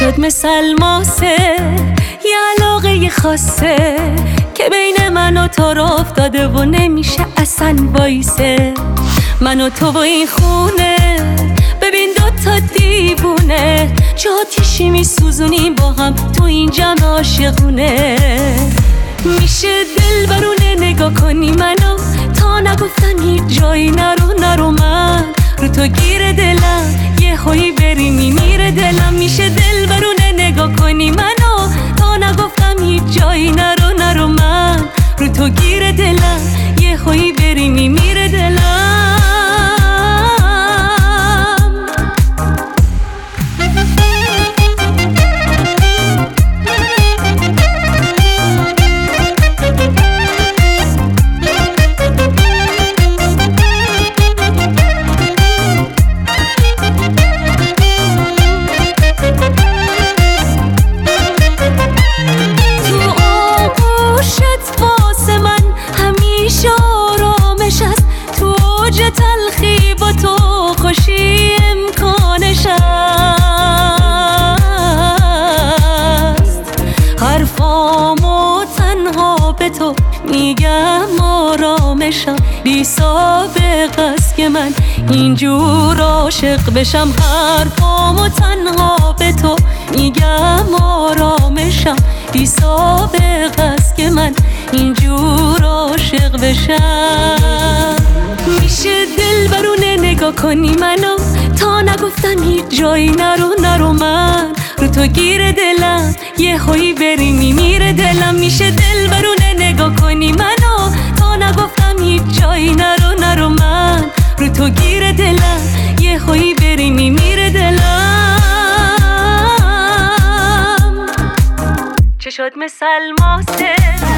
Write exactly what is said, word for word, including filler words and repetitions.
شد مثل ماسه یه علاقه خاصه که بین من و تو را افتاده و نمیشه اصلا وایسه. من و تو و این خونه ببین دوتا دیوونه چه آتیشی میسوزونیم با هم تو این جمع عاشقونه. میشه دل برونه نگاه کنی منو تا نگفتم هیچ جایی نرو نرو من رو تو گیر دلم یه هایی بری میمیره دلم. میشه دل برونه نگاه کنی منو تا نگفتم هیچ جایی نرو نرو من رو تو گیر دلم یه هایی بری میمیره دلم. تلخی با تو خوشی امکانش است. حرفامو تنها به تو میگم آرامشم بی سابقه است که من اینجور عاشق بشم. حرفامو تنها به تو میگم آرامشم بی سابقه است که من اینجور عاشق بشم. میشه دل برونه نگاه کنی منو تا نگفتم هیچ جایی نرو نرو من رو تو گیر دلم یه هایی بری میمیره دلم. میشه دل برونه نگاه کنی منو تا نگفتم هیچ جایی نرو نرو من رو تو گیر دلم یه هایی بری میمیره دلم. چه شد مثل ماسه